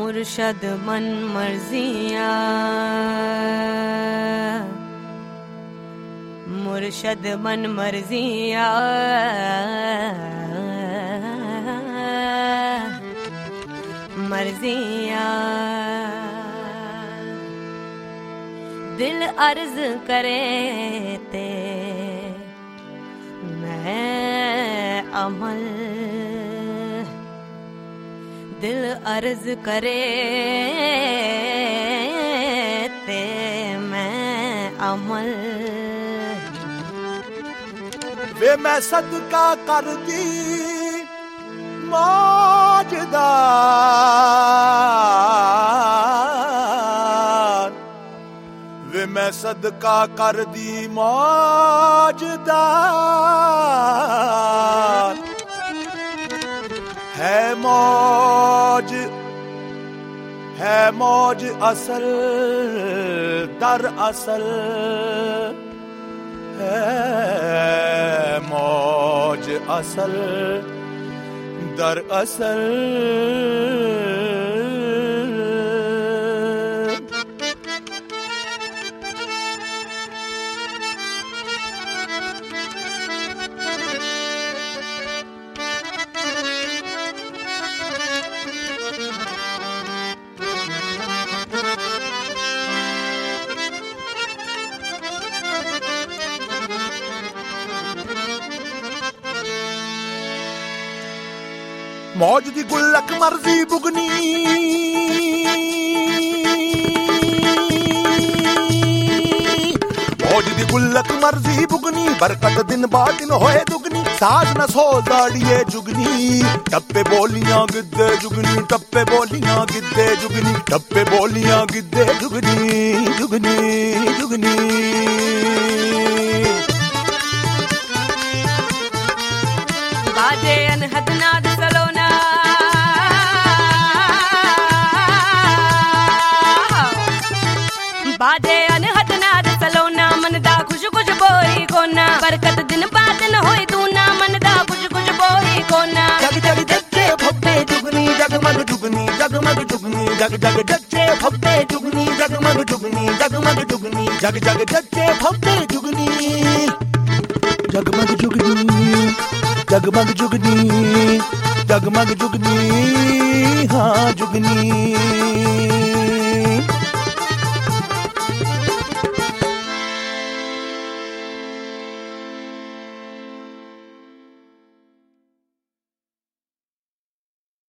मुर्शद मन मर्जियाँ, मुर्शद मन मर्जियाँ, मर्जियाँ। दिल अर्ज करे ते मैं अमल, दिल अर्ज करे ते मैं अमल। वे मैं सदका कर दी मौजदा, वे मैं सदका कर दी मौजदा। है मौज असल दर असल, है मौज असल दर असल। मौज दी गुल्लक मर्जी बुगनी, मौज दी गुल्लक मर्जी बुगनी, बरकत दिन बाद दिन होए दुगनी। साज न सो दाड़िए जुगनी, टप्पे बोलियां गिद्दे जुगनी, टप्पे बोलियां गिद्दे जुगनी, टप्पे बोलियां गिद्दे जुगनी, जुगनी जुगनी। बाजे अनहद नाद सलोना, बाजे अनहद नाद सलोना, मन दा खुश खुश बोई कोना। बरकत दिन बाद दिन होई दूना, मन दा खुश खुश बोई कोना। जग जग जच्चे फब्बे जुगनी, जगमग जुगनी, जगमग जुगनी, जग जग जच्चे फब्बे जुगनी, जगमग जुगनी, जगमग जुगनी, जग जग जच्चे फब्बे जुगनी, जगमग जुगनी, जगमग जुगनी, जगमग जुगनी, हाँ जुगनी।